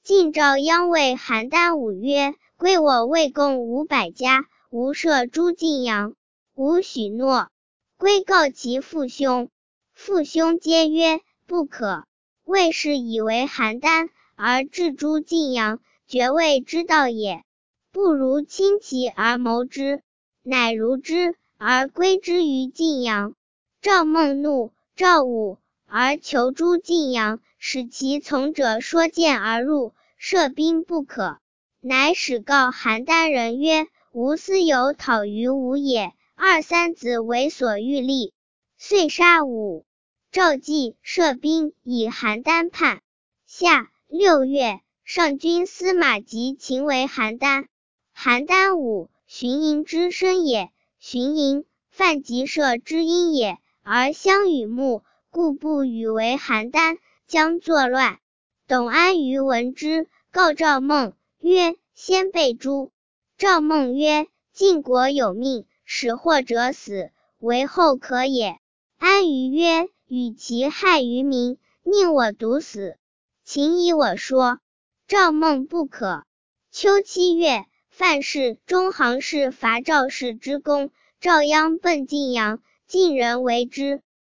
晋昭鞅谓邯郸武曰：归我魏贡500家，吾射诛晋阳。吾许诺。归告其父兄，父兄皆曰：不可。魏氏以为邯郸，而置诛晋阳，绝魏之道也。不如亲其而谋之，乃如之，而归之于晋阳。赵孟怒，赵武，而求诛晋阳，使其从者说剑而入，射兵不可。乃使告邯郸人曰：吾私有讨于吴也，2、3子为所欲立。遂杀武。赵季射兵以邯郸叛。夏6月，上军司马及秦为邯郸。邯郸武，荀盈之生也。荀盈，范吉射之婴也，而相与睦，故不与为邯郸，将作乱。董安于闻之，告赵孟曰：先被诛。赵孟曰：晋国有命，使祸者死，为后可也。安于曰：与其害于民，宁我独死。请以我说。赵孟不可。秋7月，范氏、中行氏伐赵氏之功，赵鞅奔晋阳，晋人为之。